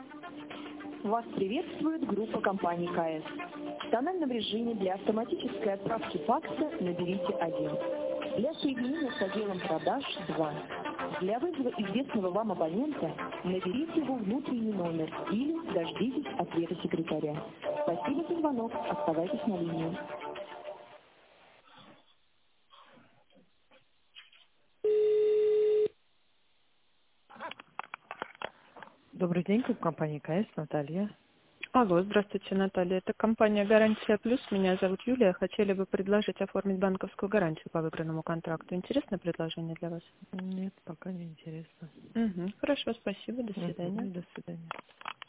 Вас приветствует группа компаний КС. В тональном режиме для автоматической отправки факса наберите 1. Для соединения с отделом продаж 2. Для вызова известного вам абонента наберите его внутренний номер или дождитесь ответа секретаря. Спасибо за звонок. Оставайтесь на линии. Добрый день, группа компании КС, Наталья. Алло, здравствуйте, Наталья. Это компания «Гарантия Плюс». Меня зовут Юлия. Хотели бы предложить оформить банковскую гарантию по выигранному контракту. Интересное предложение для вас? Нет, пока не интересно. Хорошо, спасибо. До свидания. До свидания.